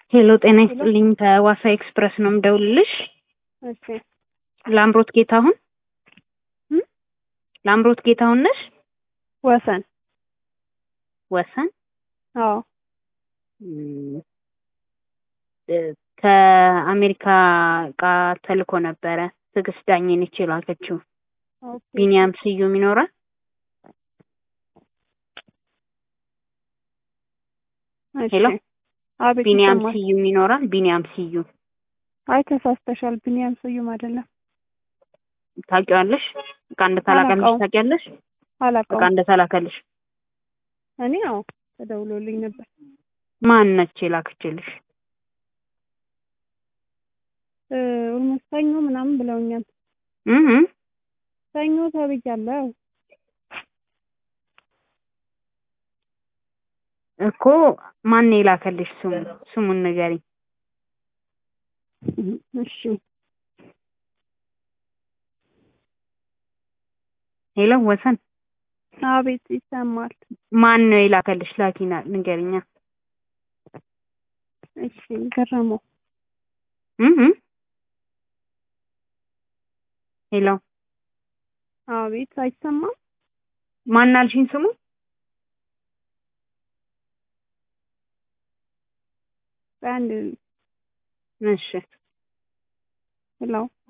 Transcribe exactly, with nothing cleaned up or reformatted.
ሄሎ ጤና ሄሎ ይስጥልኝ ከዋሳ ኤክስፕረስ ነው የምደውልልሽ። እሺ ላምሮት ጌታሁን እም ላምሮት ጌታሁን ነሽ? ወሰን ወሰን አዎ እም፣ እ፣ ከአሜሪካ እቃ ተልኮ ነበረ። ትዕግስት ዳኜ ነች የላከችው። ኦኬ ቢኒያም ስዩም ይኖራል? እሺ ሄሎ አቤት ቢኒያም ይሰማል። ስዩም ይኖራል? ቢኒያም ስዩም አይ ተሳስተሻል። ቢኒያም ስዩም አይደለም። ታውቂዋለሽ? እቃ እንደተላከልሽ አላውቀውም ታውቂያለሽ? እቃ አላውቀውም። እንደተላከልሽ እኔ አዎ ተደውሎልኝ ነበር። ማን ነች የላከችልሽ? እ ኦልሞስት ሰኞ ምናምን ብለውኛል። እህ ሰኞ ተብያለሁ። እኮ ማን የላከልሽ? ስሙ ስሙን ንገሪኝ። እሺ ሄሎ ወሰን አቤት ይሰማል። ማን ነው የላከልሽ? ላኪና ንገሪኛ። እሺ ገረመው እህ ሄሎ አቤት አይሰማም። ማን አልሽኝ? ስሙ አንድ እሺ ሄሎ